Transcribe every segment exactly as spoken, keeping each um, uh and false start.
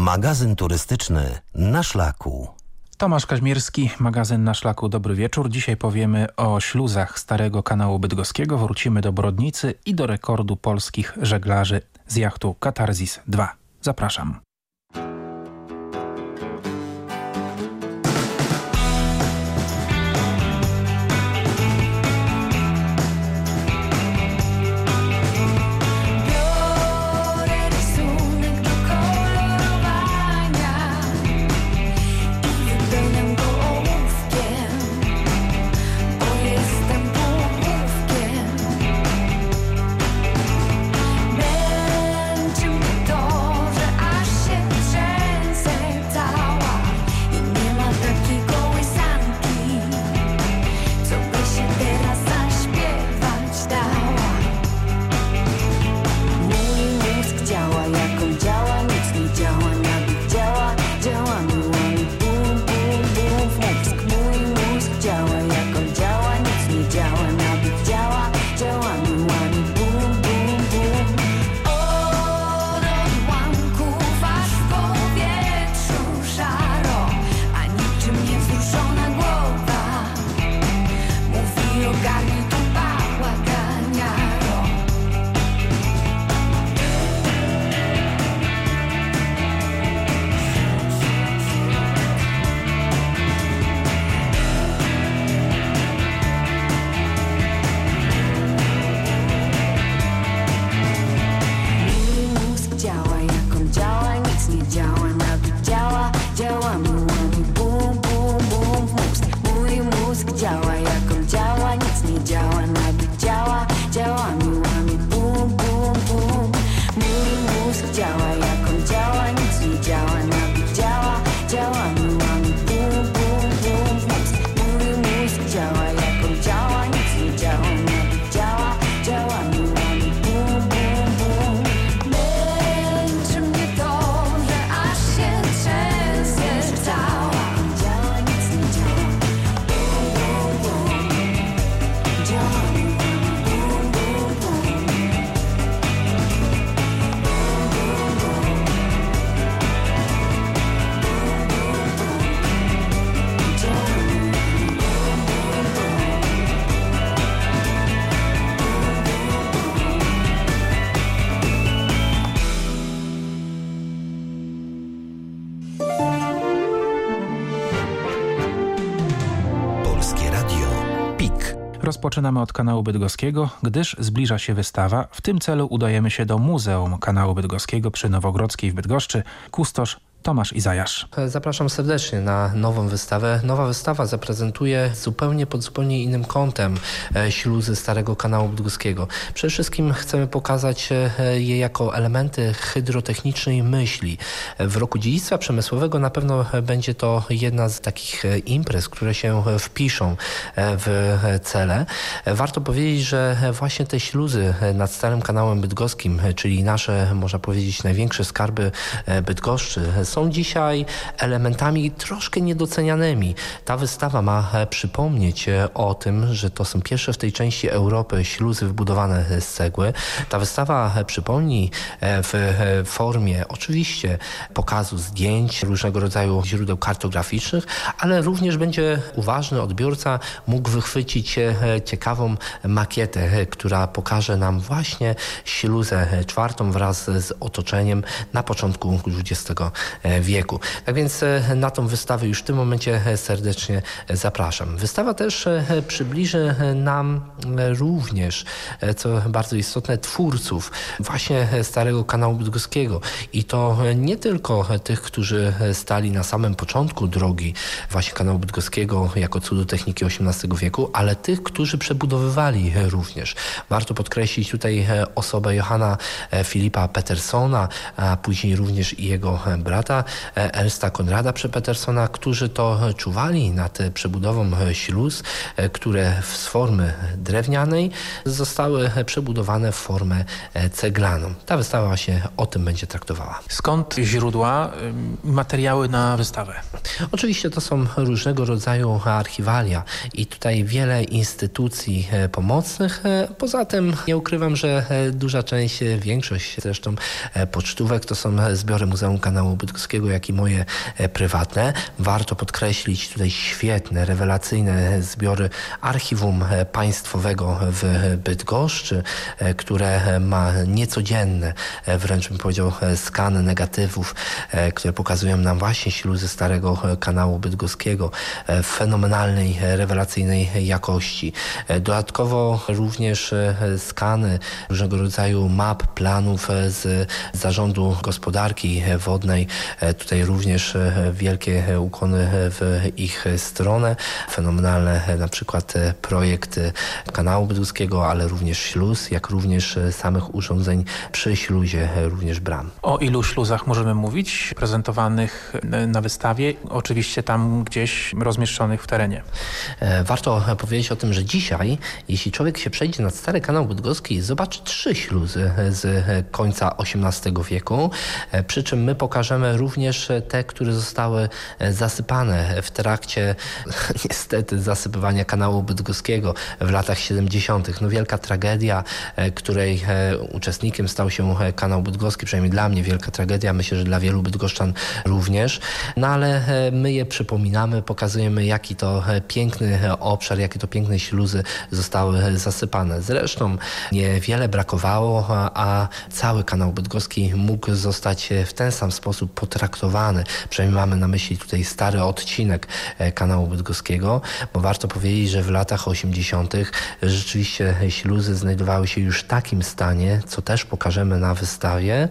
Magazyn turystyczny Na Szlaku. Tomasz Kaźmierski, magazyn Na Szlaku. Dobry wieczór. Dzisiaj powiemy o śluzach Starego Kanału Bydgoskiego. Wrócimy do Brodnicy i do rekordu polskich żeglarzy z jachtu Katarzys dwa. Zapraszam. Rozpoczynamy od Kanału Bydgoskiego, gdyż zbliża się wystawa. W tym celu udajemy się do Muzeum Kanału Bydgoskiego przy Nowogrodzkiej w Bydgoszczy. Kustosz Tomasz Izajasz. Zapraszam serdecznie na nową wystawę. Nowa wystawa zaprezentuje zupełnie pod zupełnie innym kątem śluzy Starego Kanału Bydgoskiego. Przede wszystkim chcemy pokazać je jako elementy hydrotechnicznej myśli. W roku dziedzictwa przemysłowego na pewno będzie to jedna z takich imprez, które się wpiszą w cele. Warto powiedzieć, że właśnie te śluzy nad Starym Kanałem Bydgoskim, czyli nasze, można powiedzieć, największe skarby Bydgoszczy, są dzisiaj elementami troszkę niedocenianymi. Ta wystawa ma przypomnieć o tym, że to są pierwsze w tej części Europy śluzy wybudowane z cegły. Ta wystawa przypomni w formie oczywiście pokazu zdjęć, różnego rodzaju źródeł kartograficznych, ale również będzie uważny odbiorca mógł wychwycić ciekawą makietę, która pokaże nam właśnie śluzę czwartą wraz z otoczeniem na początku dwudziestego wieku. Tak więc na tą wystawę już w tym momencie serdecznie zapraszam. Wystawa też przybliży nam również, co bardzo istotne, twórców właśnie Starego Kanału Bydgoskiego. I to nie tylko tych, którzy stali na samym początku drogi właśnie Kanału Bydgoskiego jako cudu techniki osiemnastego wieku, ale tych, którzy przebudowywali również. Warto podkreślić tutaj osobę Johanna Filipa Petersona, a później również i jego brata Ernsta Konrada Petersona, którzy to czuwali nad przebudową śluz, które z formy drewnianej zostały przebudowane w formę ceglaną. Ta wystawa właśnie o tym będzie traktowała. Skąd źródła, materiały na wystawę? Oczywiście to są różnego rodzaju archiwalia i tutaj wiele instytucji pomocnych. Poza tym nie ukrywam, że duża część, większość zresztą pocztówek to są zbiory Muzeum Kanału Bydgoskiego. Bydgoskiego, jak i moje prywatne. Warto podkreślić tutaj świetne, rewelacyjne zbiory Archiwum Państwowego w Bydgoszczy, które ma niecodzienne, wręcz bym powiedział, skany negatywów, które pokazują nam właśnie śluzy starego kanału bydgoskiego w fenomenalnej, rewelacyjnej jakości. Dodatkowo również skany różnego rodzaju map, planów z Zarządu Gospodarki Wodnej. Tutaj również wielkie ukłony w ich stronę. Fenomenalne na przykład projekt kanału bydgoskiego, ale również śluz, jak również samych urządzeń przy śluzie, również bram. O ilu śluzach możemy mówić, prezentowanych na wystawie, oczywiście tam gdzieś rozmieszczonych w terenie? Warto powiedzieć o tym, że dzisiaj, jeśli człowiek się przejdzie nad stary kanał bydgoski, zobaczy trzy śluzy z końca osiemnastego wieku, przy czym my pokażemy również te, które zostały zasypane w trakcie niestety zasypywania kanału bydgoskiego w latach siedemdziesiątych. No wielka tragedia, której uczestnikiem stał się kanał bydgoski, przynajmniej dla mnie wielka tragedia, myślę, że dla wielu bydgoszczan również, no ale my je przypominamy, pokazujemy, jaki to piękny obszar, jakie to piękne śluzy zostały zasypane. Zresztą niewiele brakowało, a cały kanał bydgoski mógł zostać w ten sam sposób potraktowany. Przynajmniej mamy na myśli tutaj stary odcinek kanału bydgoskiego, bo warto powiedzieć, że w latach osiemdziesiątych rzeczywiście śluzy znajdowały się już w takim stanie, co też pokażemy na wystawie,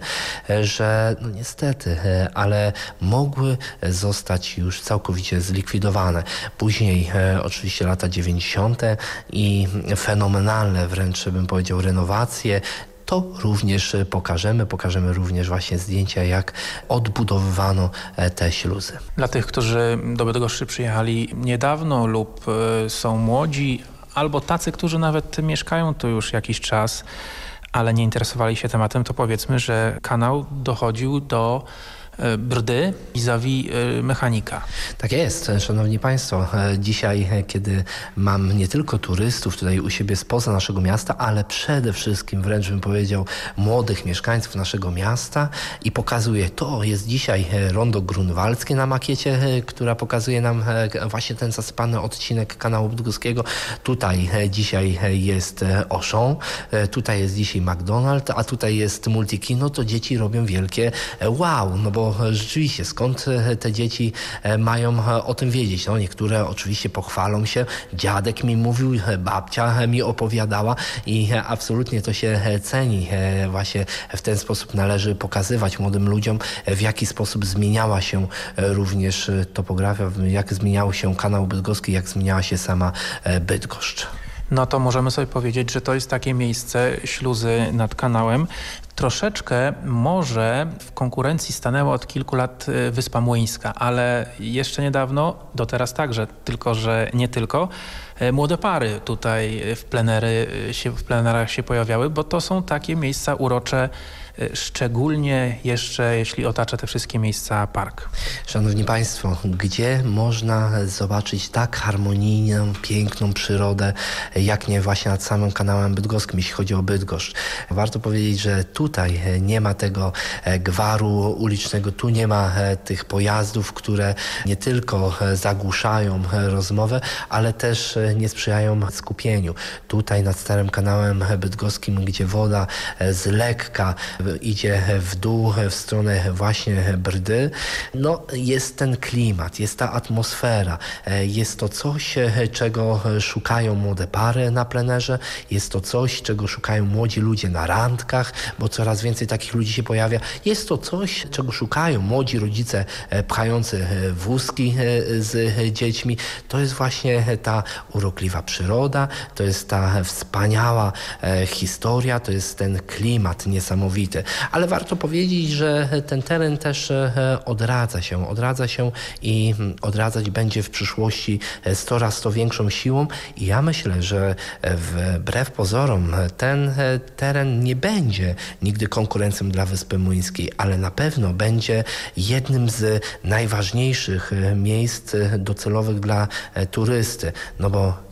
że no niestety, ale mogły zostać już całkowicie zlikwidowane. Później oczywiście lata dziewięćdziesiąte i fenomenalne wręcz bym powiedział renowacje. To również pokażemy. Pokażemy również właśnie zdjęcia, jak odbudowywano te śluzy. Dla tych, którzy do Bydgoszczy przyjechali niedawno lub są młodzi, albo tacy, którzy nawet mieszkają tu już jakiś czas, ale nie interesowali się tematem, to powiedzmy, że kanał dochodził do brdy vis-a-vis mechanika. Tak jest, szanowni państwo. Dzisiaj, kiedy mam nie tylko turystów tutaj u siebie spoza naszego miasta, ale przede wszystkim, wręcz bym powiedział, młodych mieszkańców naszego miasta i pokazuję, to jest dzisiaj rondo grunwaldzkie na makiecie, która pokazuje nam właśnie ten zasypany odcinek kanału bydgoskiego. Tutaj dzisiaj jest Auchan, tutaj jest dzisiaj McDonald's, a tutaj jest Multikino. To dzieci robią wielkie wow, no bo rzeczywiście, skąd te dzieci mają o tym wiedzieć? No, niektóre oczywiście pochwalą się, dziadek mi mówił, babcia mi opowiadała i absolutnie to się ceni. Właśnie w ten sposób należy pokazywać młodym ludziom, w jaki sposób zmieniała się również topografia, jak zmieniał się kanał bydgoski, jak zmieniała się sama Bydgoszcz. No to możemy sobie powiedzieć, że to jest takie miejsce, śluzy nad kanałem. Troszeczkę może w konkurencji stanęła od kilku lat Wyspa Młyńska, ale jeszcze niedawno, do teraz także, tylko że nie tylko, młode pary tutaj w plenery się, w plenerach się pojawiały, bo to są takie miejsca urocze, szczególnie jeszcze jeśli otacza te wszystkie miejsca park. Szanowni państwo, gdzie można zobaczyć tak harmonijną, piękną przyrodę, jak nie właśnie nad samym kanałem bydgoskim, jeśli chodzi o Bydgoszcz. Warto powiedzieć, że tutaj nie ma tego gwaru ulicznego, tu nie ma tych pojazdów, które nie tylko zagłuszają rozmowę, ale też nie sprzyjają skupieniu. Tutaj nad starym kanałem bydgoskim, gdzie woda z lekka idzie w dół, w stronę właśnie brdy, no jest ten klimat, jest ta atmosfera, jest to coś, czego szukają młode pary na plenerze, jest to coś, czego szukają młodzi ludzie na randkach, bo coraz więcej takich ludzi się pojawia. Jest to coś, czego szukają młodzi rodzice pchający wózki z dziećmi. To jest właśnie ta urokliwa przyroda, to jest ta wspaniała historia, to jest ten klimat niesamowity. Ale warto powiedzieć, że ten teren też odradza się, odradza się i odradzać będzie w przyszłości z coraz to większą siłą i ja myślę, że wbrew pozorom ten teren nie będzie nigdy konkurencją dla Wyspy Młyńskiej, ale na pewno będzie jednym z najważniejszych miejsc docelowych dla turysty, no bo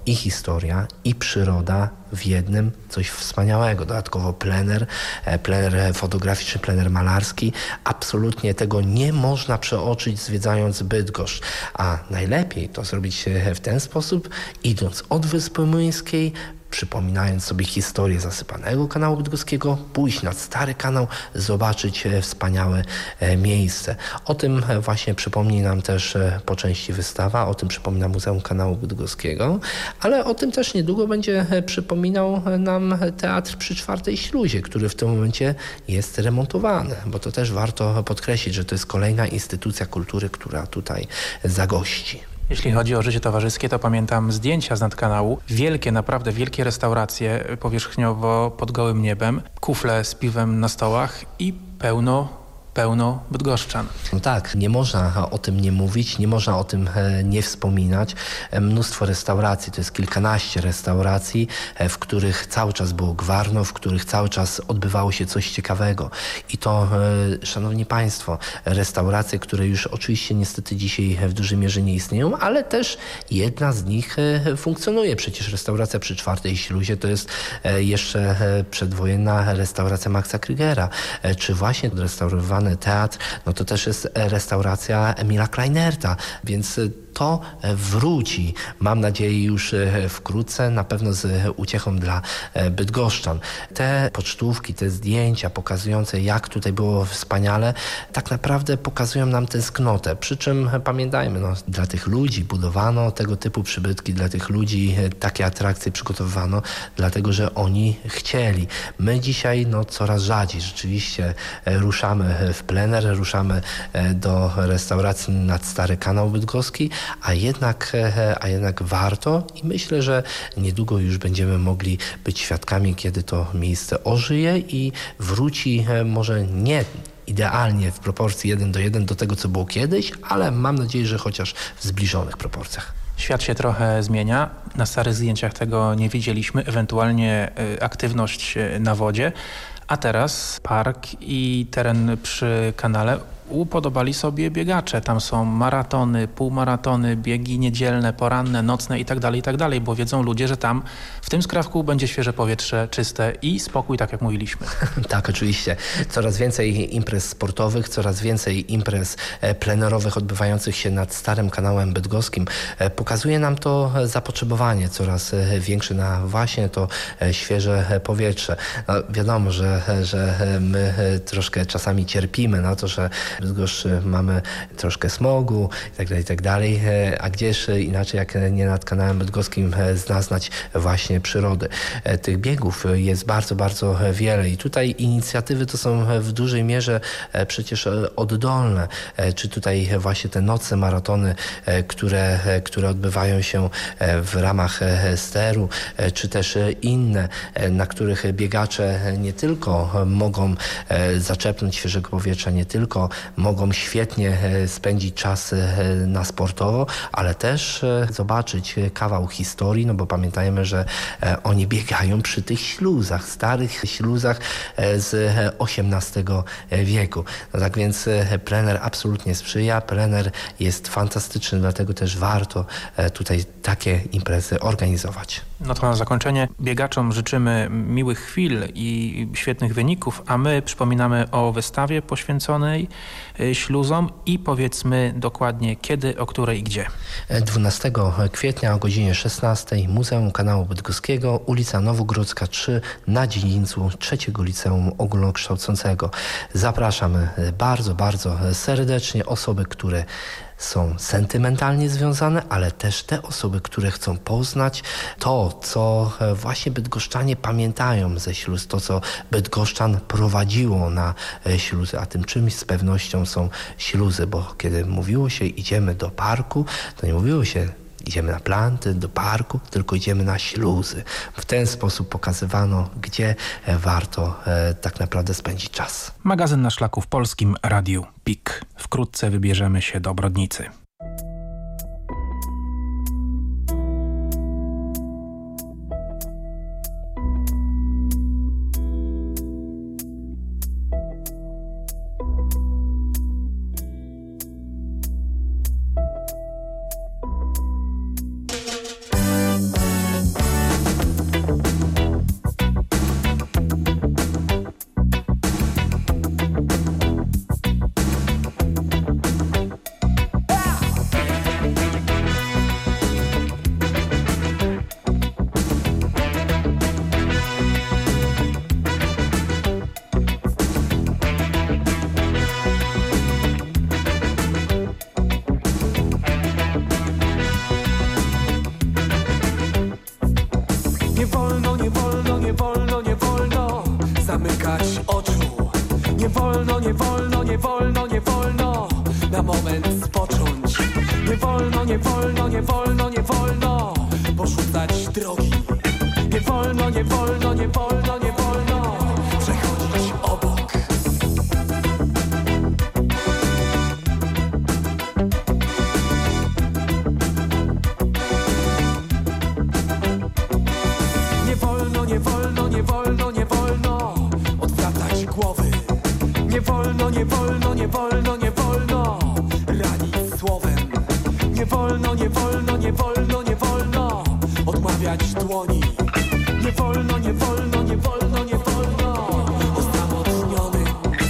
i historia, i przyroda w jednym, coś wspaniałego. Dodatkowo plener, plener fotograficzny, plener malarski. Absolutnie tego nie można przeoczyć, zwiedzając Bydgoszcz. A najlepiej to zrobić w ten sposób, idąc od Wyspy Młyńskiej, przypominając sobie historię zasypanego kanału bydgoskiego, pójść nad stary kanał, zobaczyć wspaniałe miejsce. O tym właśnie przypomni nam też po części wystawa, o tym przypomina Muzeum Kanału Bydgoskiego, ale o tym też niedługo będzie przypominał nam Teatr przy Czwartej Śluzie, który w tym momencie jest remontowany, bo to też warto podkreślić, że to jest kolejna instytucja kultury, która tutaj zagości. Jeśli chodzi o życie towarzyskie, to pamiętam zdjęcia z nad kanału. Wielkie, naprawdę wielkie restauracje powierzchniowo pod gołym niebem, kufle z piwem na stołach i pełno pełno bydgoszczan. No tak, nie można o tym nie mówić, nie można o tym nie wspominać. Mnóstwo restauracji, to jest kilkanaście restauracji, w których cały czas było gwarno, w których cały czas odbywało się coś ciekawego. I to, szanowni państwo, restauracje, które już oczywiście niestety dzisiaj w dużej mierze nie istnieją, ale też jedna z nich funkcjonuje. Przecież restauracja przy Czwartej Śluzie to jest jeszcze przedwojenna restauracja Maxa Krygera, czy właśnie restaurowany teatr, no to też jest restauracja Emila Kleinerta, więc to wróci, mam nadzieję, już wkrótce, na pewno z uciechą dla bydgoszczan. Te pocztówki, te zdjęcia pokazujące, jak tutaj było wspaniale, tak naprawdę pokazują nam tęsknotę. Przy czym pamiętajmy, no, dla tych ludzi budowano tego typu przybytki, dla tych ludzi takie atrakcje przygotowywano, dlatego że oni chcieli. My dzisiaj no, coraz rzadziej rzeczywiście ruszamy w plener, ruszamy do restauracji nad Stary Kanał Bydgoski, a jednak, a jednak warto i myślę, że niedługo już będziemy mogli być świadkami, kiedy to miejsce ożyje i wróci może nie idealnie w proporcji jeden do jeden do tego, co było kiedyś, ale mam nadzieję, że chociaż w zbliżonych proporcjach. Świat się trochę zmienia. Na starych zdjęciach tego nie widzieliśmy, ewentualnie aktywność na wodzie, a teraz park i teren przy kanale upodobali sobie biegacze. Tam są maratony, półmaratony, biegi niedzielne, poranne, nocne i tak dalej, i tak dalej, bo wiedzą ludzie, że tam w tym skrawku będzie świeże powietrze, czyste i spokój, tak jak mówiliśmy. Tak, oczywiście. Coraz więcej imprez sportowych, coraz więcej imprez plenerowych odbywających się nad Starym Kanałem Bydgoskim. Pokazuje nam to zapotrzebowanie coraz większe na właśnie to świeże powietrze. No, wiadomo, że, że my troszkę czasami cierpimy na to, że w Bydgoszczy mamy troszkę smogu itd., itd., a gdzież inaczej jak nie nad Kanałem Bydgoskim zaznać właśnie przyrody. Tych biegów jest bardzo, bardzo wiele i tutaj inicjatywy to są w dużej mierze przecież oddolne, czy tutaj właśnie te nocne maratony, które, które odbywają się w ramach steru, czy też inne, na których biegacze nie tylko mogą zaczepnąć świeżego powietrza, nie tylko mogą świetnie spędzić czas na sportowo, ale też zobaczyć kawał historii, no bo pamiętajmy, że oni biegają przy tych śluzach, starych śluzach z osiemnastego wieku. No tak więc plener absolutnie sprzyja, plener jest fantastyczny, dlatego też warto tutaj takie imprezy organizować. No to na zakończenie biegaczom życzymy miłych chwil i świetnych wyników, a my przypominamy o wystawie poświęconej śluzom i powiedzmy dokładnie kiedy, o której i gdzie. dwunastego kwietnia o godzinie szesnastej Muzeum Kanału Bydgoskiego, ulica Nowogrodzka trzy na dziedzińcu trzeciego Liceum Ogólnokształcącego. Zapraszamy bardzo, bardzo serdecznie osoby, które są sentymentalnie związane, ale też te osoby, które chcą poznać to, co właśnie bydgoszczanie pamiętają ze śluz, to, co bydgoszczan prowadziło na śluzy, a tym czymś z pewnością są śluzy, bo kiedy mówiło się idziemy do parku, to nie mówiło się idziemy na planty, do parku, tylko idziemy na śluzy. W ten sposób pokazywano, gdzie warto e, tak naprawdę spędzić czas. Magazyn na szlaku w Polskim Radiu P I K. Wkrótce wybierzemy się do Brodnicy. nie wolno, nie wolno na moment spocząć. Nie wolno, nie wolno, nie wolno, nie wolno porzucać drogi. Nie wolno, nie wolno, nie wolno, nie wolno przechodzić obok. Nie wolno, nie wolno, nie wolno, nie wolno odwracać głowy. Nie wolno, nie wolno, nie wolno, nie wolno ranić słowem. Nie wolno, nie wolno, nie wolno, nie wolno odmawiać dłoni. Nie wolno, nie wolno, nie wolno, nie wolno osamotnionym.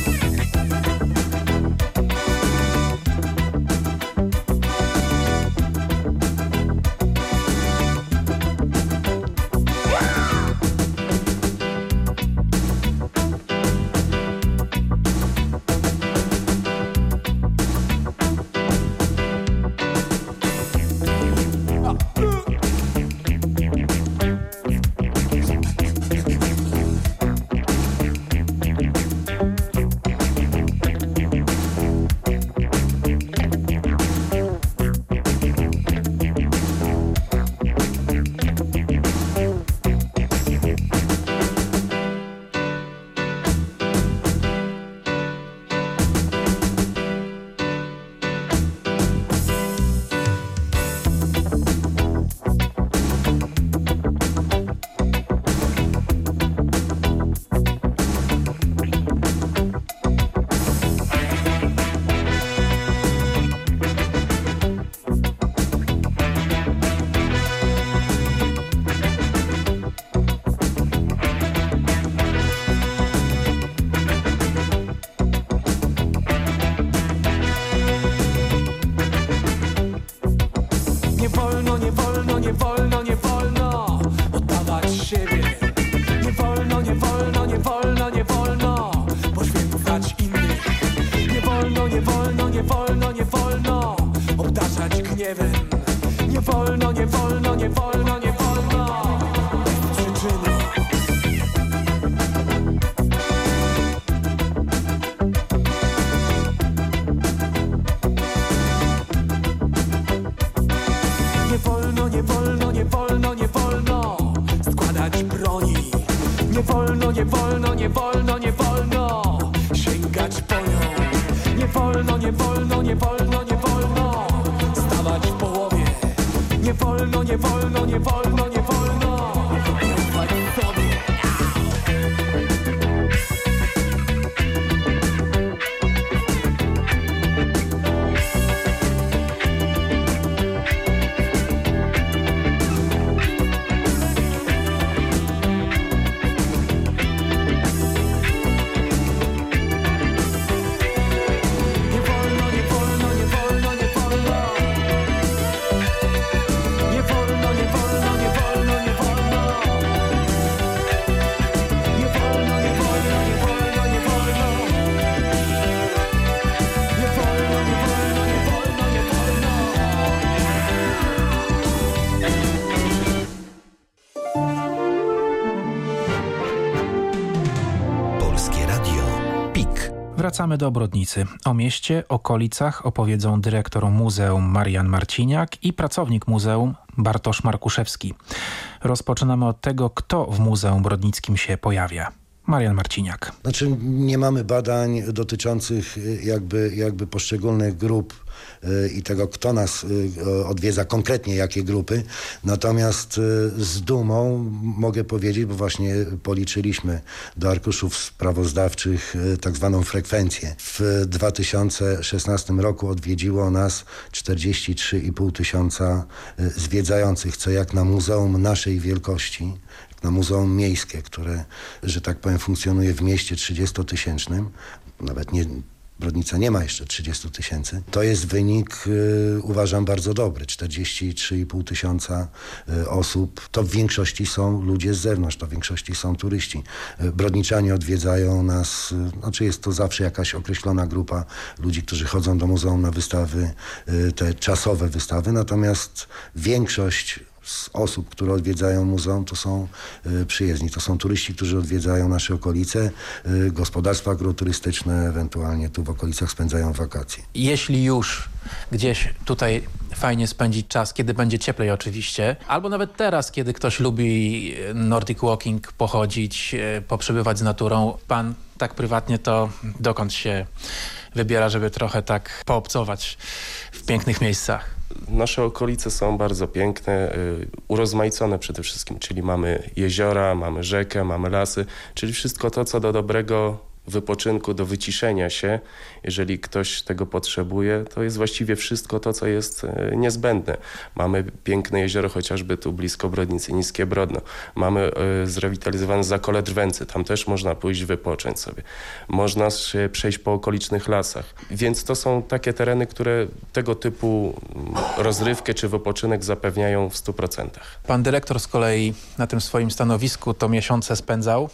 Wracamy do Brodnicy. O mieście, okolicach opowiedzą dyrektor Muzeum Marian Marciniak i pracownik muzeum Bartosz Markuszewski. Rozpoczynamy od tego, kto w Muzeum Brodnickim się pojawia. Marian Marciniak. Znaczy nie mamy badań dotyczących jakby, jakby poszczególnych grup i tego, kto nas odwiedza, konkretnie jakie grupy. Natomiast z dumą mogę powiedzieć, bo właśnie policzyliśmy do arkuszów sprawozdawczych tak zwaną frekwencję. W dwa tysiące szesnastym roku odwiedziło nas czterdzieści trzy i pół tysiąca zwiedzających, co jak na muzeum naszej wielkości, na muzeum miejskie, które, że tak powiem, funkcjonuje w mieście trzydziestotysięcznym, nawet nie... Brodnica nie ma jeszcze trzydziestu tysięcy. To jest wynik, y, uważam, bardzo dobry. czterdzieści trzy i pół tysiąca y, osób. To w większości są ludzie z zewnątrz, to w większości są turyści. Y, Brodniczanie odwiedzają nas, y, znaczy jest to zawsze jakaś określona grupa ludzi, którzy chodzą do muzeum na wystawy, y, te czasowe wystawy, natomiast większość z osób, które odwiedzają muzeum, to są przyjezdni. To są turyści, którzy odwiedzają nasze okolice, gospodarstwa agroturystyczne, ewentualnie tu w okolicach spędzają wakacje. Jeśli już gdzieś tutaj fajnie spędzić czas, kiedy będzie cieplej oczywiście, albo nawet teraz, kiedy ktoś lubi Nordic Walking, pochodzić, poprzebywać z naturą, pan tak prywatnie to dokąd się wybiera, żeby trochę tak poobcować w pięknych miejscach? Nasze okolice są bardzo piękne, urozmaicone przede wszystkim, czyli mamy jeziora, mamy rzekę, mamy lasy, czyli wszystko to, co do dobrego wypoczynku, do wyciszenia się, jeżeli ktoś tego potrzebuje, to jest właściwie wszystko to, co jest niezbędne. Mamy piękne jezioro, chociażby tu blisko Brodnicy, Niskie Brodno. Mamy zrewitalizowane Zakole Drwęcy, tam też można pójść wypocząć sobie. Można się przejść po okolicznych lasach. Więc to są takie tereny, które tego typu rozrywkę czy wypoczynek zapewniają w stu procentach. Pan dyrektor z kolei na tym swoim stanowisku to miesiące spędzał,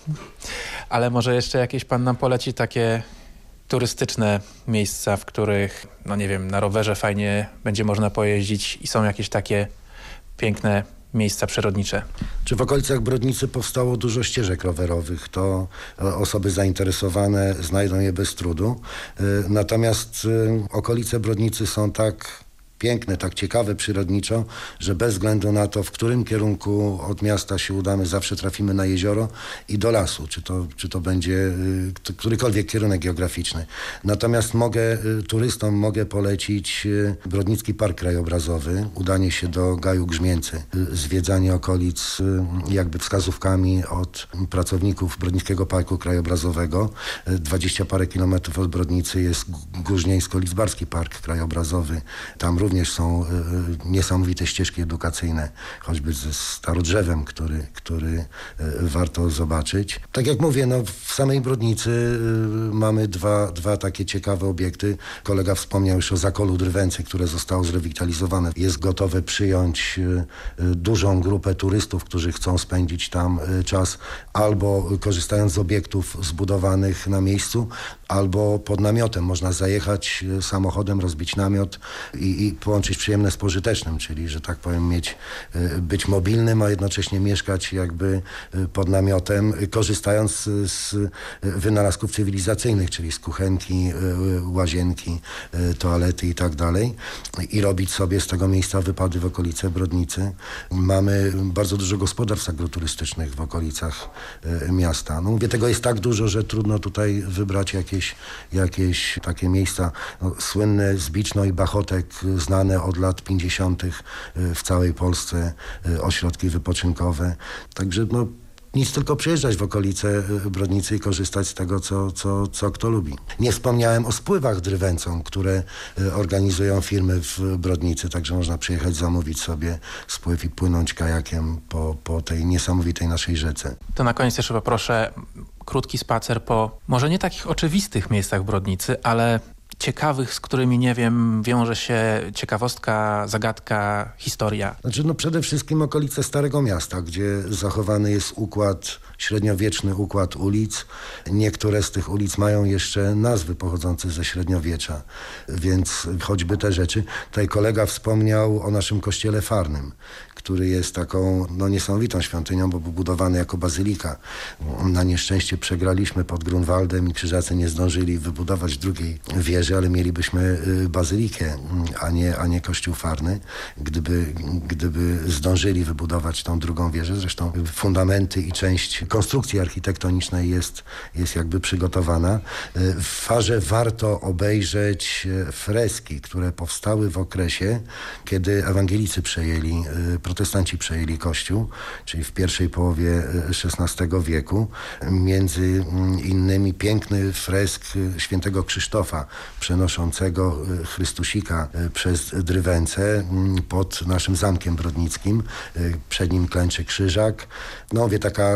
ale może jeszcze jakieś pan nam poleci takie turystyczne miejsca, w których, no nie wiem, na rowerze fajnie będzie można pojeździć i są jakieś takie piękne miejsca przyrodnicze. Czy w okolicach Brodnicy powstało dużo ścieżek rowerowych? To osoby zainteresowane znajdą je bez trudu. Natomiast okolice Brodnicy są tak piękne, tak ciekawe przyrodniczo, że bez względu na to, w którym kierunku od miasta się udamy, zawsze trafimy na jezioro i do lasu, czy to, czy to będzie y, którykolwiek kierunek geograficzny. Natomiast mogę y, turystom mogę polecić y, Brodnicki Park Krajobrazowy, udanie się do Gaju Grzmięcy, y, zwiedzanie okolic y, jakby wskazówkami od pracowników Brodnickiego Parku Krajobrazowego. Y, dwadzieścia parę kilometrów od Brodnicy jest Górźnieńsko-Lidzbarski Park Krajobrazowy. Tam również Również są y, niesamowite ścieżki edukacyjne, choćby ze starodrzewem, który, który y, warto zobaczyć. Tak jak mówię, no, w samej Brodnicy y, mamy dwa, dwa takie ciekawe obiekty. Kolega wspomniał już o Zakolu Drwęcy, które zostało zrewitalizowane. Jest gotowe przyjąć y, y, dużą grupę turystów, którzy chcą spędzić tam y, czas albo korzystając z obiektów zbudowanych na miejscu, albo pod namiotem. Można zajechać y, samochodem, rozbić namiot i, i połączyć przyjemne z pożytecznym, czyli, że tak powiem, mieć, być mobilnym, a jednocześnie mieszkać jakby pod namiotem, korzystając z wynalazków cywilizacyjnych, czyli z kuchenki, łazienki, toalety i tak dalej, i robić sobie z tego miejsca wypady w okolice Brodnicy. Mamy bardzo dużo gospodarstw agroturystycznych w okolicach miasta. No mówię, tego jest tak dużo, że trudno tutaj wybrać jakieś, jakieś takie miejsca. No, słynne Zbiczno i Bachotek, znane od lat pięćdziesiątych w całej Polsce ośrodki wypoczynkowe. Także no, nic tylko przyjeżdżać w okolice Brodnicy i korzystać z tego, co, co, co kto lubi. Nie wspomniałem o spływach drwęcą, które organizują firmy w Brodnicy, także można przyjechać, zamówić sobie spływ i płynąć kajakiem po, po tej niesamowitej naszej rzece. To na koniec jeszcze poproszę krótki spacer po może nie takich oczywistych miejscach Brodnicy, ale ciekawych, z którymi, nie wiem, wiąże się ciekawostka, zagadka, historia. Znaczy, no przede wszystkim okolice Starego Miasta, gdzie zachowany jest układ, średniowieczny układ ulic. Niektóre z tych ulic mają jeszcze nazwy pochodzące ze średniowiecza, więc choćby te rzeczy. Tutaj kolega wspomniał o naszym kościele farnym, który jest taką no, niesamowitą świątynią, bo był budowany jako bazylika. Na nieszczęście przegraliśmy pod Grunwaldem i Krzyżacy nie zdążyli wybudować drugiej wieży, ale mielibyśmy bazylikę, a nie, a nie kościół farny, gdyby, gdyby zdążyli wybudować tą drugą wieżę. Zresztą fundamenty i część konstrukcji architektonicznej jest, jest jakby przygotowana. W Farze warto obejrzeć freski, które powstały w okresie, kiedy ewangelicy przejęli, protestanci przejęli kościół, czyli w pierwszej połowie szesnastego wieku. Między innymi piękny fresk świętego Krzysztofa, przenoszącego Chrystusika przez Drwęcę pod naszym zamkiem brodnickim. Przed nim klęczy krzyżak. No wie, taka nies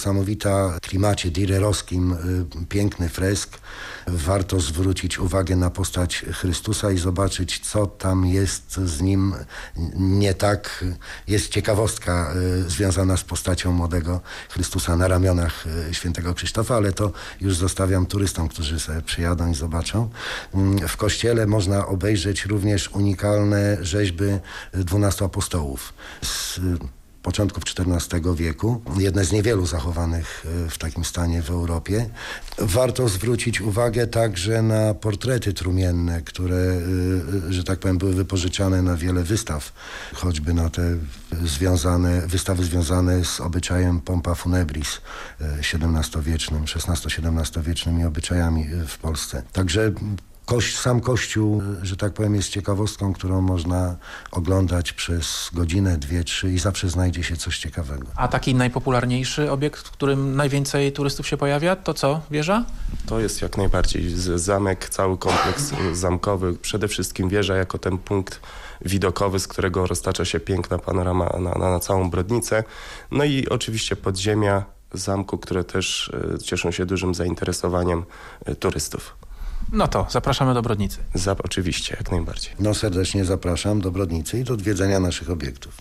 niesamowita, w klimacie direrowskim, piękny fresk. Warto zwrócić uwagę na postać Chrystusa i zobaczyć, co tam jest z nim nie tak. Jest ciekawostka związana z postacią młodego Chrystusa na ramionach świętego Krzysztofa, ale to już zostawiam turystom, którzy sobie przyjadą i zobaczą. W kościele można obejrzeć również unikalne rzeźby dwunastu apostołów z początków czternastego wieku. Jedne z niewielu zachowanych w takim stanie w Europie. Warto zwrócić uwagę także na portrety trumienne, które, że tak powiem, były wypożyczane na wiele wystaw, choćby na te związane, wystawy związane z obyczajem pompa funebris siedemnastowiecznym, szesnasto-siedemnastowiecznymi obyczajami w Polsce. Także Koś, sam Kościół, że tak powiem, jest ciekawostką, którą można oglądać przez godzinę, dwie, trzy i zawsze znajdzie się coś ciekawego. A taki najpopularniejszy obiekt, w którym najwięcej turystów się pojawia, to co? Wieża? To jest jak najbardziej zamek, cały kompleks zamkowy. Przede wszystkim wieża jako ten punkt widokowy, z którego roztacza się piękna panorama na, na, na całą Brodnicę. No i oczywiście podziemia zamku, które też cieszą się dużym zainteresowaniem turystów. No to zapraszamy do Brodnicy. Za, oczywiście, jak najbardziej. No serdecznie zapraszam do Brodnicy i do odwiedzenia naszych obiektów.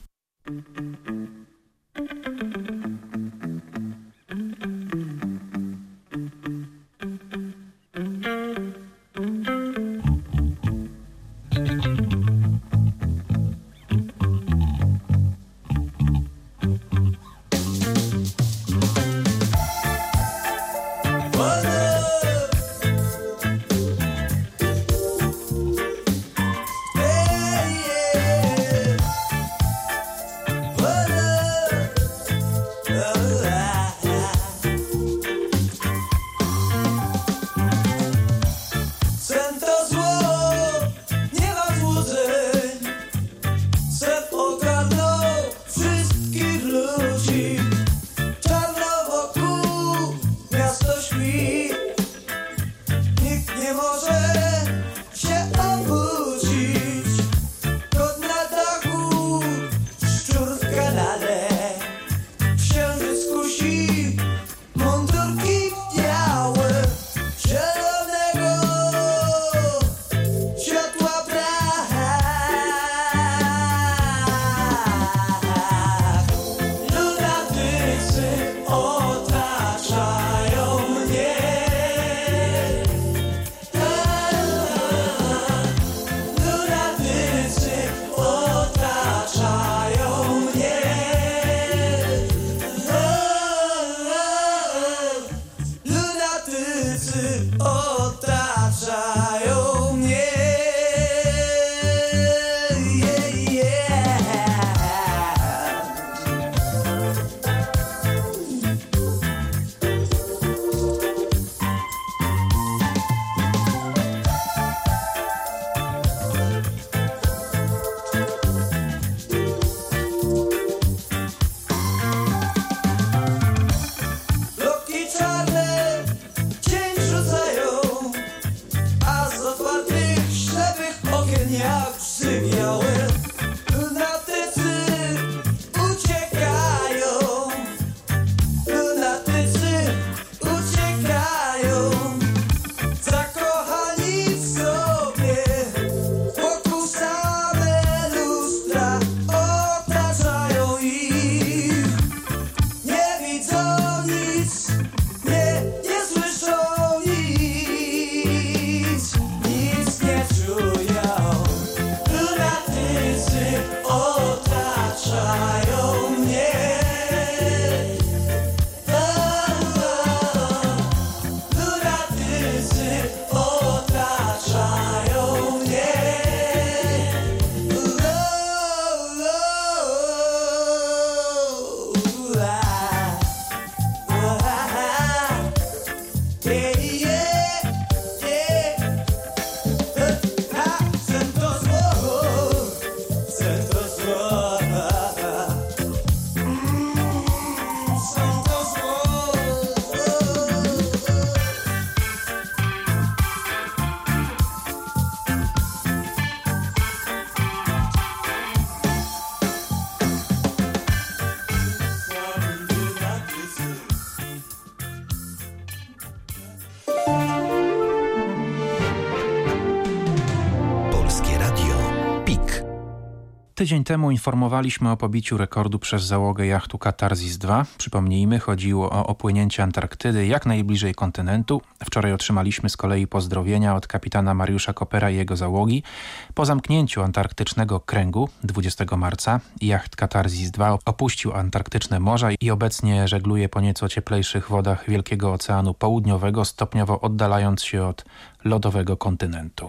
Tydzień temu informowaliśmy o pobiciu rekordu przez załogę jachtu Katarzys dwa. Przypomnijmy, chodziło o opłynięcie Antarktydy jak najbliżej kontynentu. Wczoraj otrzymaliśmy z kolei pozdrowienia od kapitana Mariusza Kopera i jego załogi. Po zamknięciu antarktycznego kręgu dwudziestego marca jacht Katarzys dwa opuścił antarktyczne morza i obecnie żegluje po nieco cieplejszych wodach Wielkiego Oceanu Południowego, stopniowo oddalając się od lodowego kontynentu.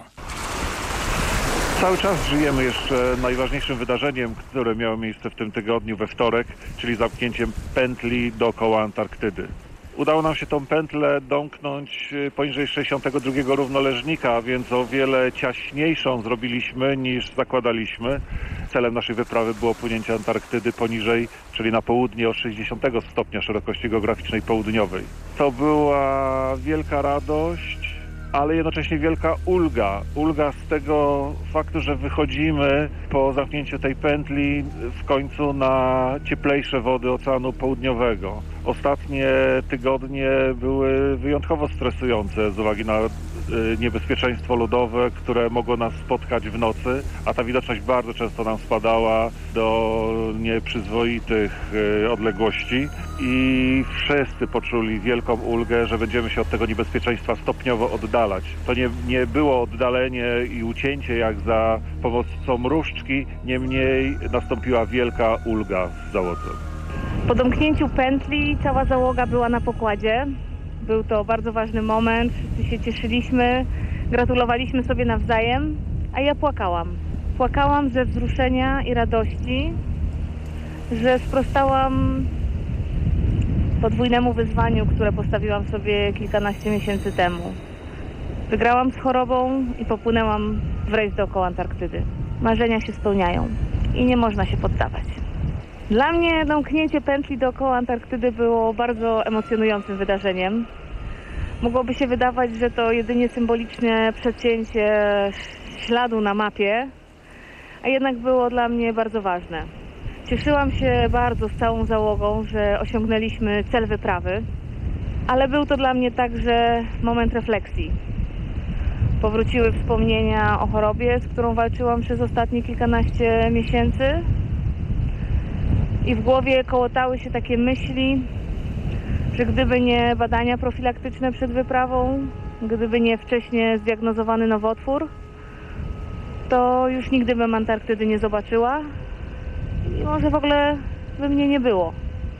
Cały czas żyjemy jeszcze najważniejszym wydarzeniem, które miało miejsce w tym tygodniu we wtorek, czyli zamknięciem pętli dookoła Antarktydy. Udało nam się tą pętlę domknąć poniżej sześćdziesiątego drugiego równoleżnika, więc o wiele ciaśniejszą zrobiliśmy niż zakładaliśmy. Celem naszej wyprawy było płynięcie Antarktydy poniżej, czyli na południe od sześćdziesiątego stopnia szerokości geograficznej południowej. To była wielka radość, ale jednocześnie wielka ulga. Ulga z tego faktu, że wychodzimy po zamknięciu tej pętli w końcu na cieplejsze wody Oceanu Południowego. Ostatnie tygodnie były wyjątkowo stresujące z uwagi na niebezpieczeństwo lodowe, które mogło nas spotkać w nocy, a ta widoczność bardzo często nam spadała do nieprzyzwoitych odległości i wszyscy poczuli wielką ulgę, że będziemy się od tego niebezpieczeństwa stopniowo oddalać. To nie, nie było oddalenie i ucięcie jak za pomocą różdżki, niemniej nastąpiła wielka ulga w załodze. Po domknięciu pętli cała załoga była na pokładzie. Był to bardzo ważny moment, wszyscy się cieszyliśmy, gratulowaliśmy sobie nawzajem, a ja płakałam. Płakałam ze wzruszenia i radości, że sprostałam podwójnemu wyzwaniu, które postawiłam sobie kilkanaście miesięcy temu. Wygrałam z chorobą i popłynęłam w rejs dookoła Antarktydy. Marzenia się spełniają i nie można się poddawać. Dla mnie domknięcie pętli dookoła Antarktydy było bardzo emocjonującym wydarzeniem. Mogłoby się wydawać, że to jedynie symboliczne przecięcie śladu na mapie, a jednak było dla mnie bardzo ważne. Cieszyłam się bardzo z całą załogą, że osiągnęliśmy cel wyprawy, ale był to dla mnie także moment refleksji. Powróciły wspomnienia o chorobie, z którą walczyłam przez ostatnie kilkanaście miesięcy. I w głowie kołotały się takie myśli, że gdyby nie badania profilaktyczne przed wyprawą, gdyby nie wcześnie zdiagnozowany nowotwór, to już nigdy bym Antarktydy nie zobaczyła i może w ogóle by mnie nie było.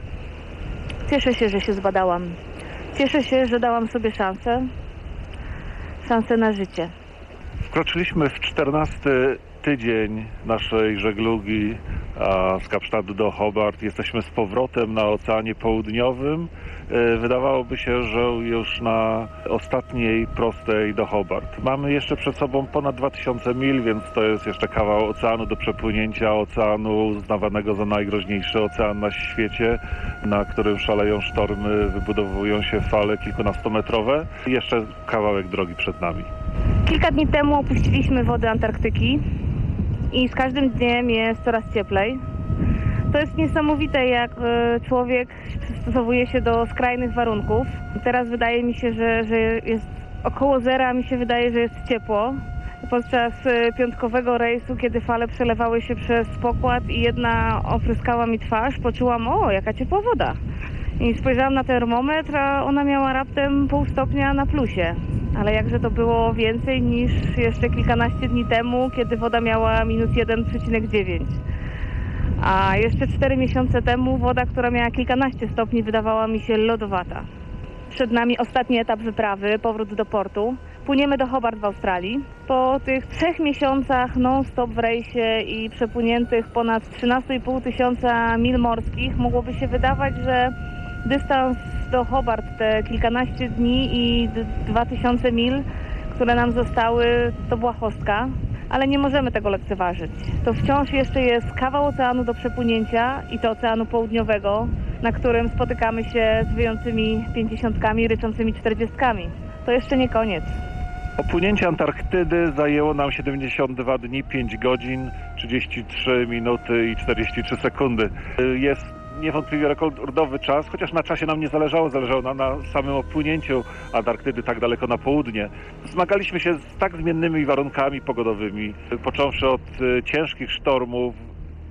Cieszę się, że się zbadałam. Cieszę się, że dałam sobie szansę, szansę na życie. Wkroczyliśmy w czternasty tydzień naszej żeglugi z Kapsztadu do Hobart. Jesteśmy z powrotem na Oceanie Południowym. Wydawałoby się, że już na ostatniej prostej do Hobart. Mamy jeszcze przed sobą ponad dwa tysiące mil, więc to jest jeszcze kawał oceanu do przepłynięcia, oceanu uznawanego za najgroźniejszy ocean na świecie, na którym szaleją sztormy, wybudowują się fale kilkunastometrowe. Jeszcze kawałek drogi przed nami. Kilka dni temu opuściliśmy wody Antarktyki i z każdym dniem jest coraz cieplej. To jest niesamowite, jak człowiek przystosowuje się do skrajnych warunków. Teraz wydaje mi się, że, że jest około zera, mi się wydaje, że jest ciepło. Podczas piątkowego rejsu, kiedy fale przelewały się przez pokład i jedna opryskała mi twarz, poczułam, o, jaka ciepła woda. I spojrzałam na termometr, a ona miała raptem pół stopnia na plusie. Ale jakże to było więcej niż jeszcze kilkanaście dni temu, kiedy woda miała minus jeden przecinek dziewięć. A jeszcze cztery miesiące temu woda, która miała kilkanaście stopni, wydawała mi się lodowata. Przed nami ostatni etap wyprawy, powrót do portu. Płyniemy do Hobart w Australii. Po tych trzech miesiącach non-stop w rejsie i przepłyniętych ponad trzynaście i pół tysiąca mil morskich mogłoby się wydawać, że dystans do Hobart, te kilkanaście dni i dwa tysiące mil, które nam zostały, to błahostka, ale nie możemy tego lekceważyć. To wciąż jeszcze jest kawał oceanu do przepłynięcia i to Oceanu Południowego, na którym spotykamy się z wyjącymi pięćdziesiątkami, ryczącymi czterdziestkami. To jeszcze nie koniec. Opłynięcie Antarktydy zajęło nam siedemdziesiąt dwa dni, pięć godzin, trzydzieści trzy minuty i czterdzieści trzy sekundy. Jest niewątpliwie rekordowy czas, chociaż na czasie nam nie zależało, zależało nam na samym opłynięciu Antarktydy tak daleko na południe. Zmagaliśmy się z tak zmiennymi warunkami pogodowymi, począwszy od ciężkich sztormów,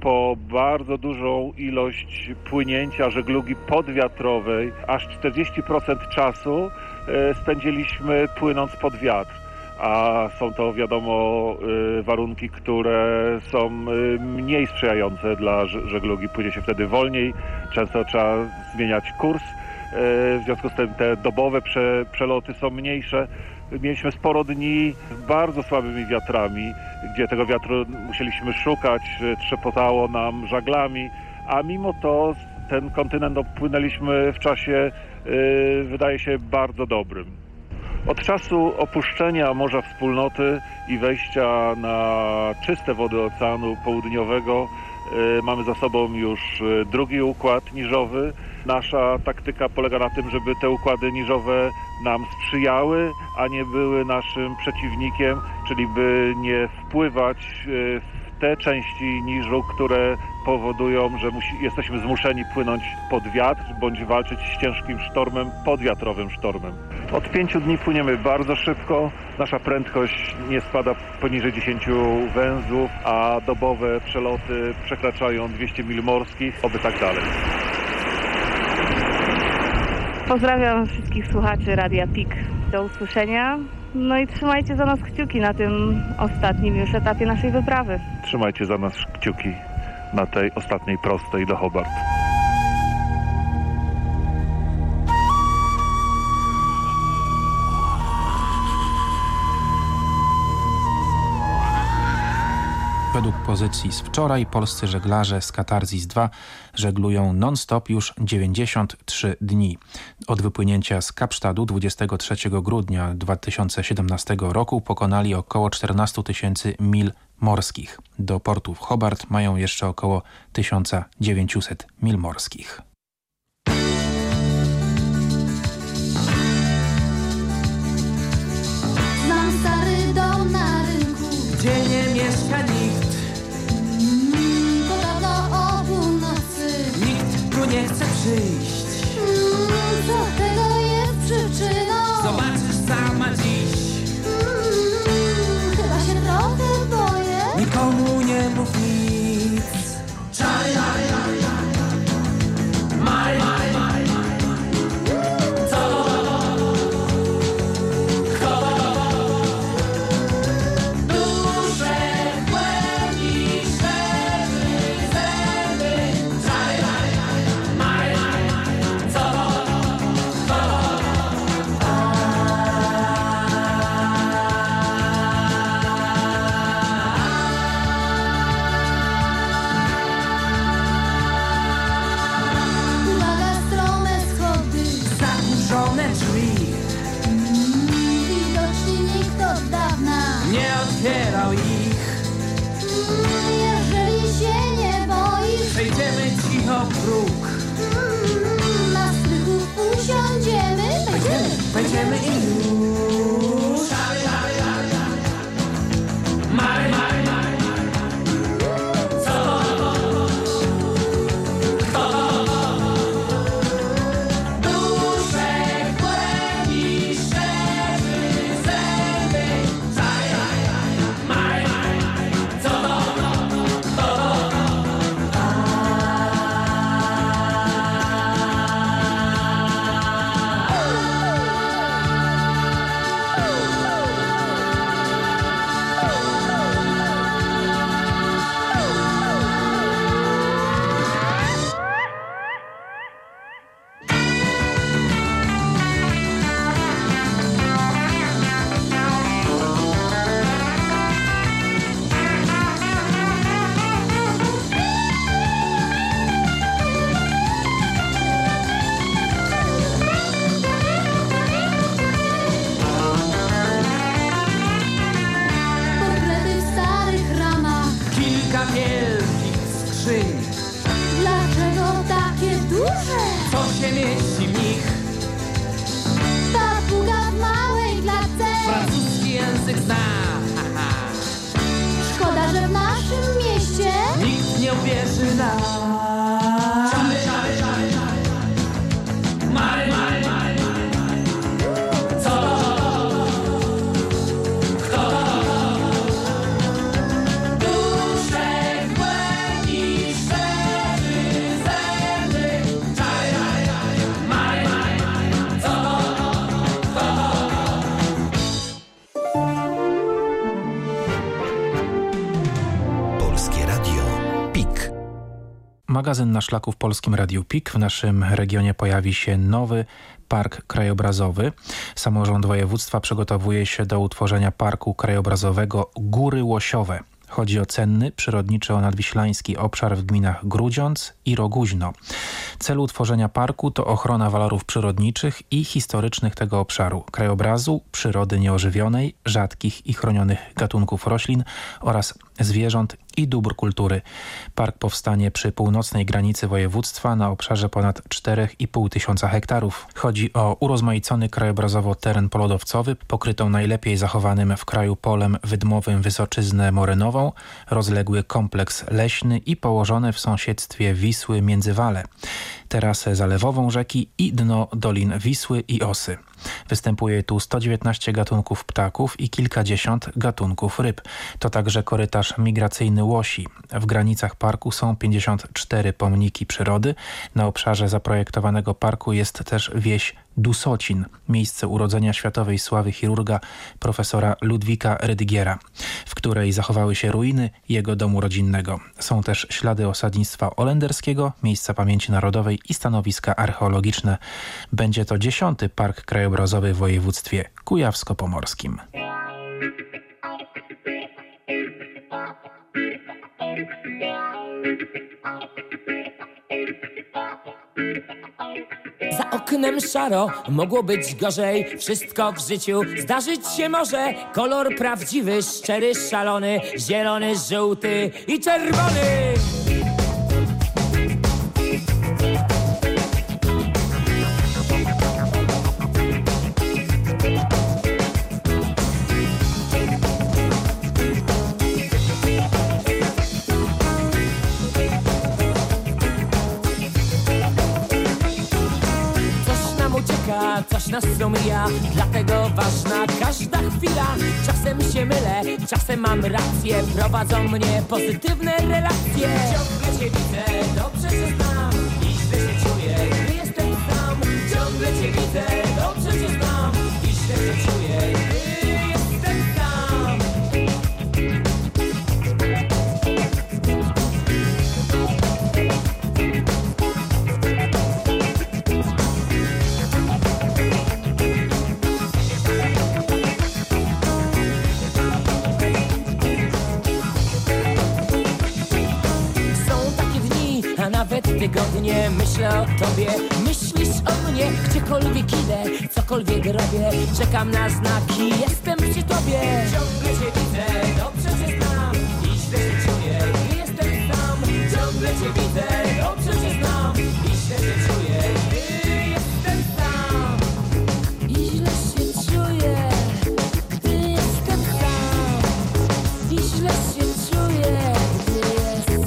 po bardzo dużą ilość płynięcia żeglugi podwiatrowej, aż czterdzieści procent czasu spędziliśmy płynąc pod wiatr. A są to, wiadomo, warunki, które są mniej sprzyjające dla żeglugi. Płynie się wtedy wolniej, często trzeba zmieniać kurs. W związku z tym te dobowe prze, przeloty są mniejsze. Mieliśmy sporo dni z bardzo słabymi wiatrami, gdzie tego wiatru musieliśmy szukać, trzepotało nam żaglami, a mimo to ten kontynent opłynęliśmy w czasie, wydaje się, bardzo dobrym. Od czasu opuszczenia Morza Wspólnoty i wejścia na czyste wody Oceanu Południowego mamy za sobą już drugi układ niżowy. Nasza taktyka polega na tym, żeby te układy niżowe nam sprzyjały, a nie były naszym przeciwnikiem, czyli by nie wpływać w te części niżu, które powodują, że musi, jesteśmy zmuszeni płynąć pod wiatr bądź walczyć z ciężkim sztormem, podwiatrowym sztormem. Od pięciu dni płyniemy bardzo szybko, nasza prędkość nie spada poniżej dziesięciu węzłów, a dobowe przeloty przekraczają dwieście mil morskich, oby tak dalej. Pozdrawiam wszystkich słuchaczy Radia P I K. Do usłyszenia. No i trzymajcie za nas kciuki na tym ostatnim już etapie naszej wyprawy. Trzymajcie za nas kciuki na tej ostatniej prostej do Hobart. Według pozycji z wczoraj polscy żeglarze z Katarzys dwa żeglują non-stop już dziewięćdziesiąt trzy dni. Od wypłynięcia z Kapsztadu dwudziestego trzeciego grudnia dwa tysiące siedemnastego roku pokonali około czternaście tysięcy mil morskich. Do portu w Hobart mają jeszcze około tysiąc dziewięćset mil morskich. Znam stary dom na rynku, gdzie nie mieszka nikt. Mm, podobno o północy Nikt tu nie chce przyjść. Mm, co tego jest przyczyną? Zobaczysz sama dziś. Mm, chyba się trochę boję. Nikomu nie mów nic. Czaj, czaj, czaj, maj, maj, maj, co? Kto? Duże głębi, szerzy zęby. Czaj, czaj, maj, maj, co? Kto? Uwaga, strome schody, Zakurzone drzwi. mm, widocznie nikt od dawna. Nie otwierał ich. Mm, jeżeli się nie boisz, Przejdziemy cicho próg. mm, na strychu usiądziemy. Będziemy, Będziemy i już. Maj, maj, maj. Co? Kto? Duże głębi, szerzy zęby. Czaj, maj, maj. Co? Kto? portrety w starych ramach. Kilka wielkich skrzyń. Dlaczego takie duże? Co się mieści w nich? Papuga w małej klatce. Francuski język zna. Szkoda, że w naszym mieście Nikt nie uwierzy nam. Czary, czary, czary, czary. Maj, maj, maj, maj. Co? Kto? Duże głębi, Magazyn na szlaku w Polskim Radiu P I K. W naszym regionie pojawi się nowy park krajobrazowy. Samorząd województwa przygotowuje się do utworzenia parku krajobrazowego Góry Łosiowe. Chodzi o cenny, przyrodniczo-nadwiślański obszar w gminach Grudziądz i Roguźno. Cel utworzenia parku to ochrona walorów przyrodniczych i historycznych tego obszaru, krajobrazu, przyrody nieożywionej, rzadkich i chronionych gatunków roślin oraz zwierząt i dóbr kultury. Park powstanie przy północnej granicy województwa na obszarze ponad cztery i pół tysiąca hektarów. Chodzi o urozmaicony krajobrazowo teren polodowcowy, pokrytą najlepiej zachowanym w kraju polem wydmowym Wysoczyznę Morynową, rozległy kompleks leśny i położone w sąsiedztwie Wisły Międzywale, terasę zalewową rzeki i dno dolin Wisły i Osy. Występuje tu sto dziewiętnaście gatunków ptaków i kilkadziesiąt gatunków ryb. To także korytarz migracyjny łosi. W granicach parku są pięćdziesiąt cztery pomniki przyrody. Na obszarze zaprojektowanego parku jest też wieś Dusocin, miejsce urodzenia światowej sławy chirurga profesora Ludwika Rydygiera, w której zachowały się ruiny jego domu rodzinnego. Są też ślady osadnictwa olenderskiego, miejsca pamięci narodowej i stanowiska archeologiczne. Będzie to dziesiąty park krajobrazowy w województwie kujawsko-pomorskim. Za oknem szaro, mogło być gorzej. Wszystko w życiu zdarzyć się może. Kolor prawdziwy, szczery, szalony, zielony, żółty i czerwony. Coś nas omija, dlatego ważna każda chwila. Czasem się mylę, czasem mam rację. Prowadzą mnie pozytywne relacje. Ciągle cię widzę, dobrze cię znam i źle się czuję, gdy jestem sam. Ciągle cię widzę, dobrze cię znam i źle się czuję, gdy jestem sam. Tygodnie myślę o tobie, myślisz o mnie, gdziekolwiek idę, cokolwiek robię, czekam na znaki, jestem przy tobie. Ciągle cię widzę, dobrze cię znam i źle się czuję, gdy jestem sam. Ciągle cię widzę, dobrze cię znam i źle się czuję, gdy jestem sam. I źle się czuję, gdy jestem sam. I źle się czuję, gdy jestem.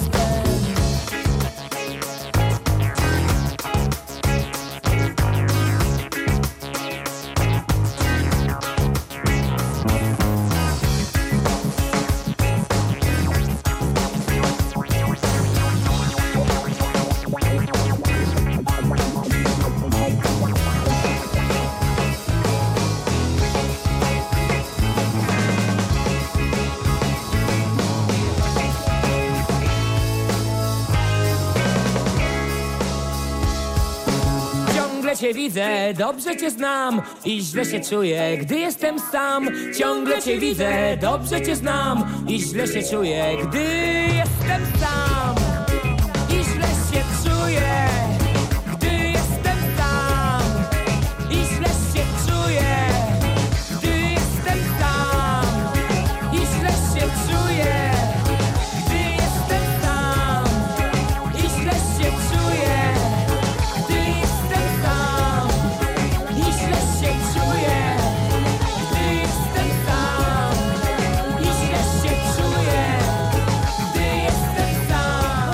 Cię widzę, dobrze cię znam i źle się czuję, gdy jestem sam. Ciągle cię widzę, dobrze cię znam i źle się czuję, gdy jestem sam. I źle się czuję, gdy jestem sam. I źle się czuję, gdy jestem sam. I źle się czuję, gdy jestem sam. I źle się czuję, gdy jestem sam. I źle się czuję, gdy jestem sam. I źle się czuję, gdy jestem sam.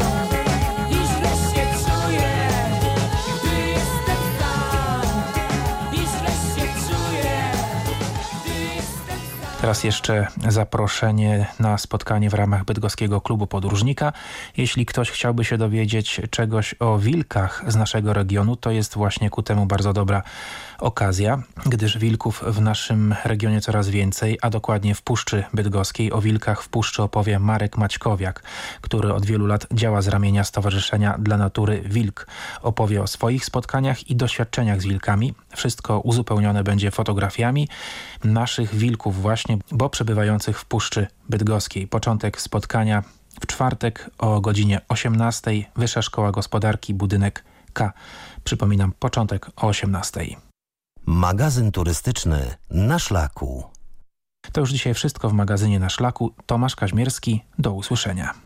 Teraz jeszcze zaproszenie na spotkanie w ramach Bydgoskiego Klubu Podróżnika. Jeśli ktoś chciałby się dowiedzieć czegoś o wilkach z naszego regionu, to jest właśnie ku temu bardzo dobra okazja, gdyż wilków w naszym regionie coraz więcej, a dokładnie w Puszczy Bydgoskiej. O wilkach w Puszczy opowie Marek Maćkowiak, który od wielu lat działa z ramienia Stowarzyszenia dla Natury Wilk. Opowie o swoich spotkaniach i doświadczeniach z wilkami. Wszystko uzupełnione będzie fotografiami naszych wilków właśnie, bo przebywających w Puszczy Bydgoskiej. Początek spotkania w czwartek o godzinie osiemnastej. Wyższa Szkoła Gospodarki, budynek K. Przypominam, początek o osiemnastej. Magazyn turystyczny na szlaku. To już dzisiaj wszystko w magazynie Na Szlaku. Tomasz Kaźmierski. Do usłyszenia.